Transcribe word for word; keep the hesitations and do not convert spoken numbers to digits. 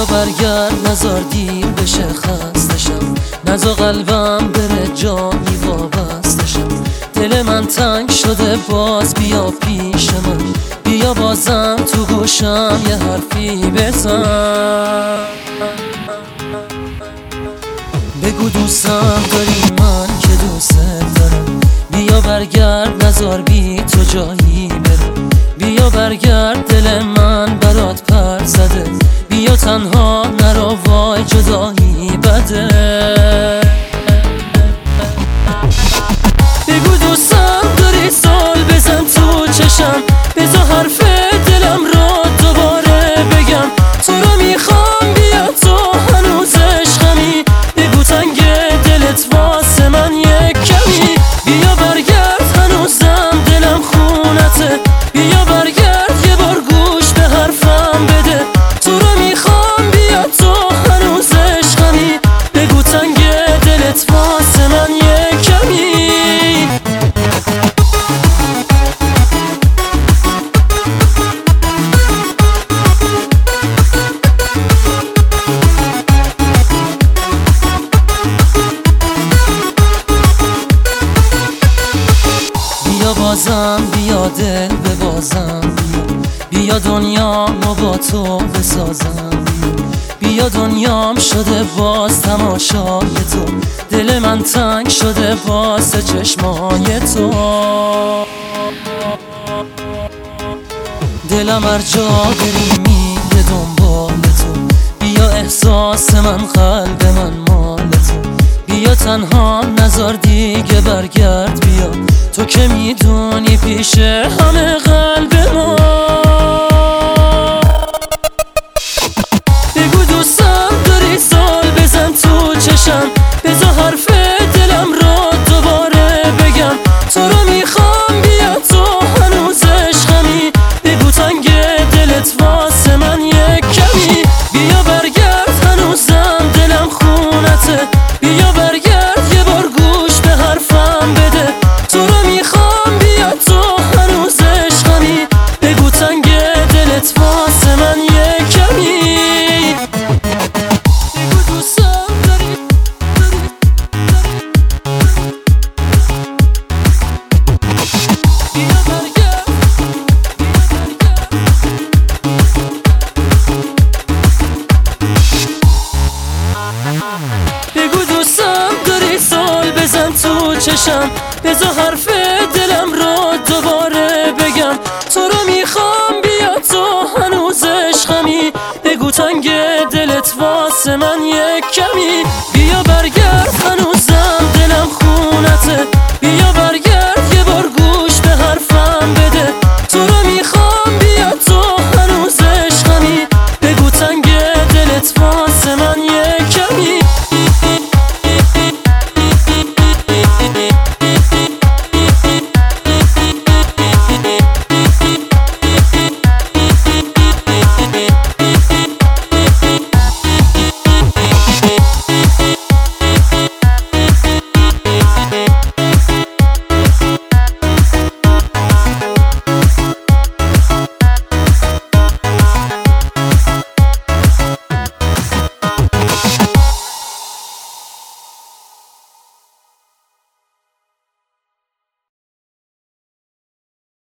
برگرد نزار دیر بشه خستشم، نزا قلبم بره جانی وابستشم. دل من تنگ شده باز بیا پیش من، بیا بازم تو گوشم یه حرفی بزن. بگو دوستم داری من که دوست دارم، بیا برگرد نزار بی تو جایی برم. بیا برگرد دل من برات پر زده، بیا تنها نرو وای جدایی بده. بگو دوستم داری سال بزن تو چشم، بذار حرف دلم رو دوباره بگم. تو رو میخوام بیا تو هنوز عشقمی، بگو تنگ دلت واسه من یک کمی. بیا برگرد هنوزم دلم خونته، بیا برگرد یه بار گوش به حرفم بده. تو رو میخوام بیا تو هنوز عشقمی، بگو تنگ دلت واسه من یک کمی. بیا بازم بیا دل ببازم، بیا بیا دنیامو با تو بسازم. بیا بیا دنیام شده باز تماشای تو، دل من تنگ شده واسه چشمای تو. دلم هر جا بری میره دنبال تو، بیا احساس من قلب من مال تو. بیا تنها نزار دیگه برگرد، بیا تو که میدونی پیش همه قلب ما. بگو دوستم داری سال بزن تو چشم، بذار حرف دلم رو دوباره بگم. تو رو میخوام بیا تو هنوز عشقمی، بگو تنگ دلت واسه من یک کمی. بیا برگرد هنوزم دلم خونته، بیا برگرد یه بار گوش به حرفم بده. تو رو میخوام بیا تو هنوز عشقمی، بگو تنگ دلت واسه من یک کمی. بگو دوستم داری بیا برگرد بگو دوستم داری سال بزن تو چشم، بذار حرف دلم رو دوباره بگم. تو رو میخوام بیا تو هنوز عشقمی، بگو تنگ دلت واسه من یک کمی.